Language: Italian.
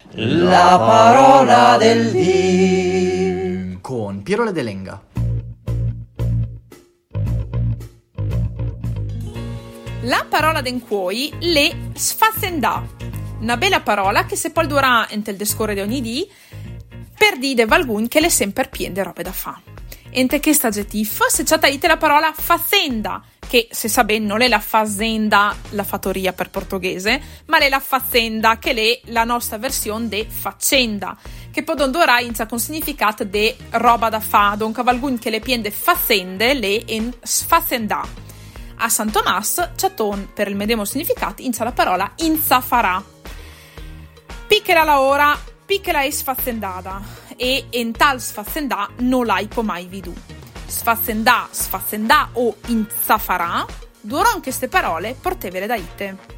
La parola del dì con Piero Ledelenga. La parola d'encuoi le sfazzendà. Una bella parola che se poi dura entel descore di ogni dì per dire valgun che le sempre pien de robe da fa. Ente che sta aggettif se ciataite la parola fazzenda, che se sa ben non è la fazenda, la fattoria per portoghese, ma è la fazzenda, che è la nostra versione de faccenda, che poi dondorà inizia con significato de roba da fa, donca valgun che le pien de fazzende le en sfazzendà. A San Tomàs, chaton per il medesimo significato, inizia la parola inzafarà. Picchela la ora, picchela è sfazzendata, e en tal sfazzendà non l'hai po mai vidu. Sfazzendà o inzafarà, duron queste parole portevele da ite.